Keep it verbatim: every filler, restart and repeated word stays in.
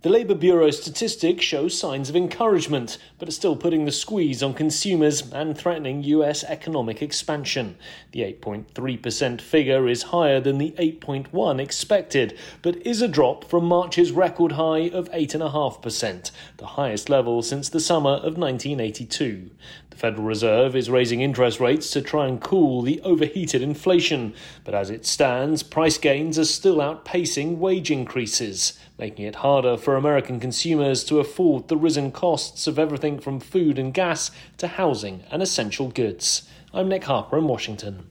The Labour Bureau statistics show signs of encouragement, but are still putting the squeeze on consumers and threatening U S economic expansion. The eight point three percent figure is higher than the eight point one percent expected, but is a drop from March's record high of eight point five percent, the highest level since the summer of nineteen eighty-two. The Federal Reserve is raising interest rates to try and cool the overheated inflation, but as it stands, price gains are still outpacing wage increases, making it harder for American consumers to afford the risen costs of everything from food and gas to housing and essential goods. I'm Nick Harper in Washington.